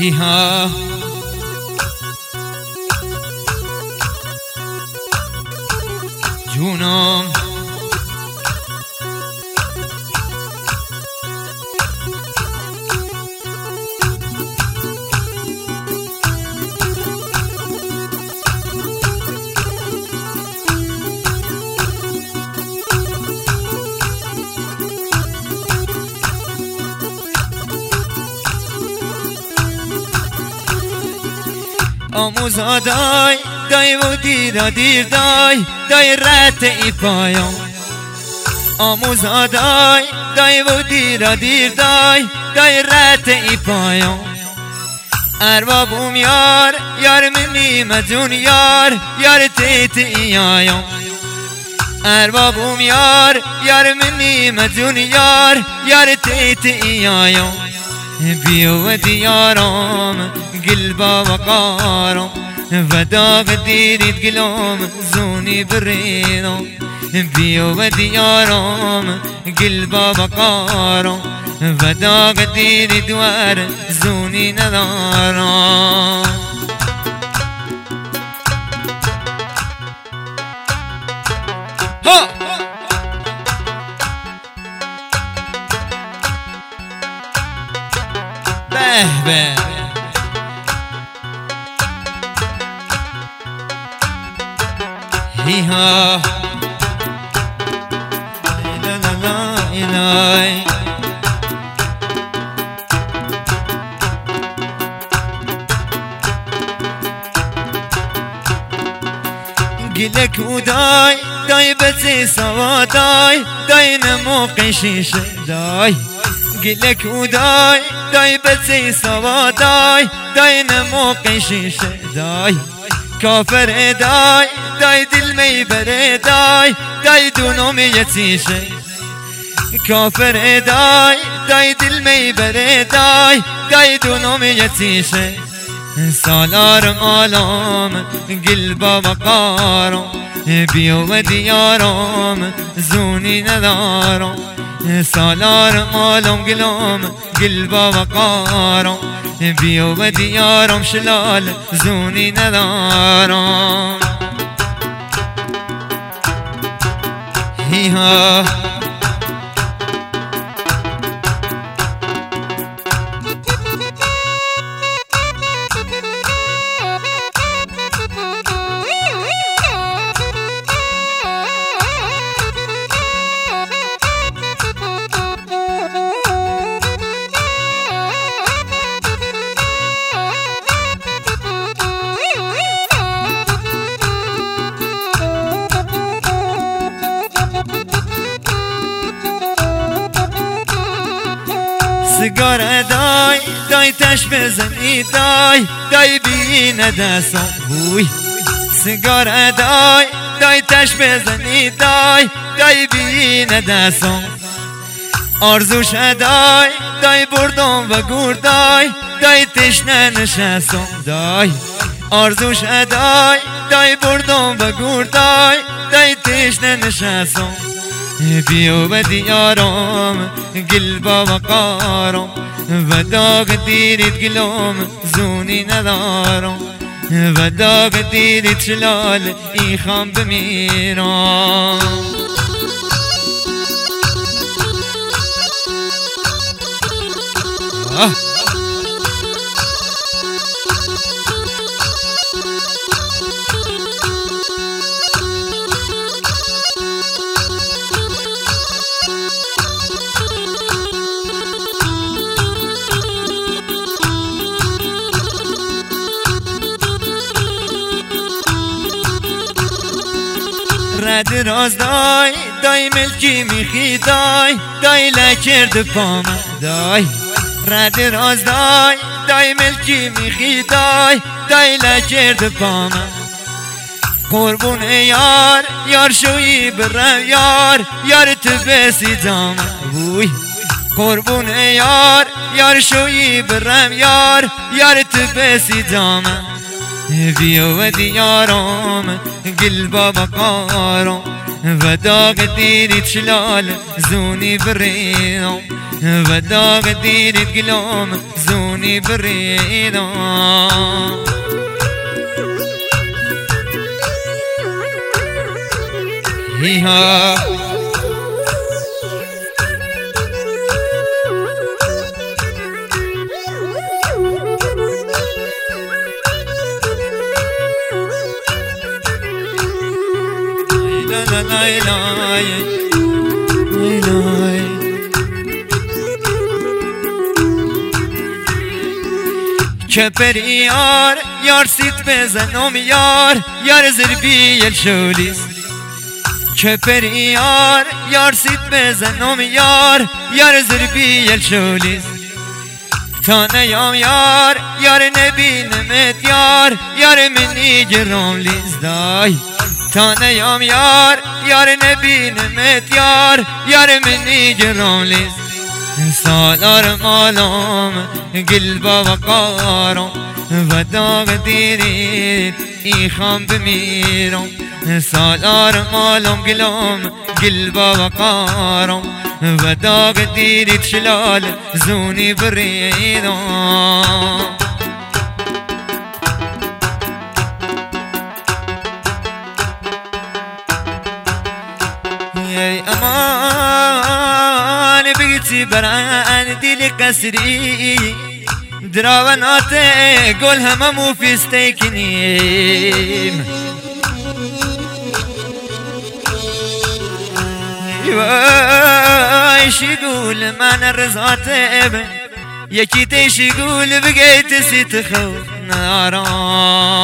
هیها جونم آموزا دای دای و دیرا دیر دای رت ای پایان آموزا دای و دیرا دیر دای رت ای پایان اربابوم یار منی مجون یار تیت ای آیان اربابوم یار منی مجون یار تیت ای آیان بیو دیارم قلبا وقارم وداغ دیرید قلوم زونی برینم بیو دیارم قلبا وقارم وداغ دیرید ور زونی ندارم ها به هیها لا لا لا لا قلك داي بتي سوا داي نمو قشيش داي قلك داي بتي سوا داي نمو قشيش داي كافر داي دل مي بر داي دونم يتيش كافر داي دل مي بر داي دونم يتيش سالار مالام قلبا وقارم بیو دیارم زونی ندارم سالار مالام قلبا وقارم بیو دیارم شلال زونی ندارم هیها سیگار دای تش بزنی دای بینه دستم بوی سیگار دای تش بزنی دای بینه دستم آرزوش دای بردم و گور دای تشنه نشستم آرزوش دای بردم و گور دای تشنه نشستم بیو دیارم قلبا وقارم وداغ دیرید قلوم زونی ندارم وداغ دیرید شلال ای خام بمیرم رد راز دای ملکی میخی دای لکرد پام رد راز دای ملکی میخی دای لکرد پام قربون یار شوی برم یار تبسی جام بوی قربون یار شوی برم یار تبسی جام بیو دیارم قلبا وقارم وداغ دیرید شلال زونی برینم وداغ دیرید قلوم زونی زوني بريدا هيها لا لا لا كبر يار سيت بزنم يار زربي الشوليس كبر يار سيت بزنم يار زربي الشوليس تانا يار نبي نمت يار مني جرام ليز داي تانا يار نبي نمت يار مني جرام ليز سالار مالام قلبا وقارم و داغ دیرید ایخام بمیرم سالار مالام قلبا وقارم و داغ دیرید شلال زونی بریدم امان بقيتي بران ديلي قسري دراونات قول هممو في ستيكنيم ايش يقول ما نرزات ابن يكيت ايش يقول بقيت ستخوف نارا